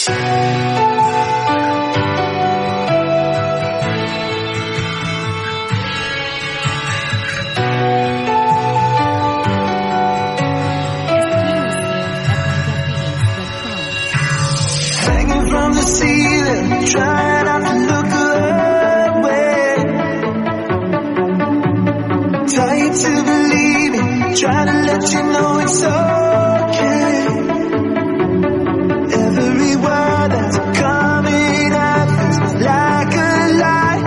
Trying not to look away. Trying to believe it, trying to let you know it's okay. Every word that's coming out feels like a lie.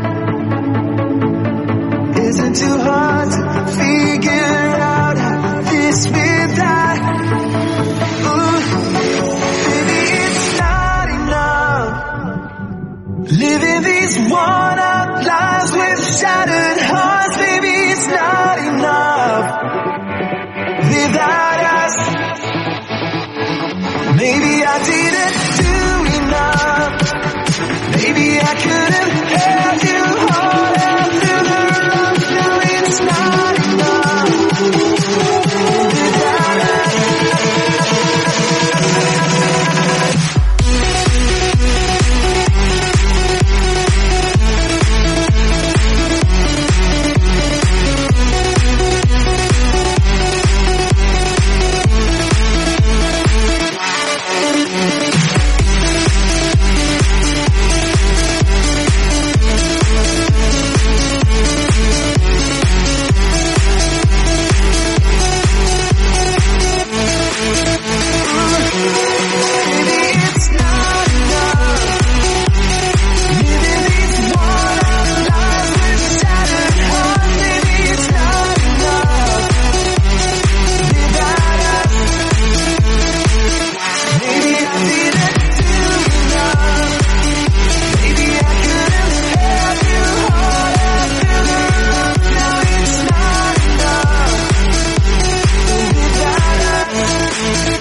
Isn't too hard to figure out how this will die. Ooh, baby, it's not enough. Living these worn-out lives with shattered hearts, baby, it's not enough. Without us, maybe I didn't do enough. Maybe I could have held you harder through the rough. No, it's not enough. Without us.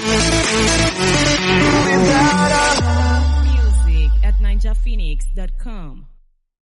ninjaphoenix.com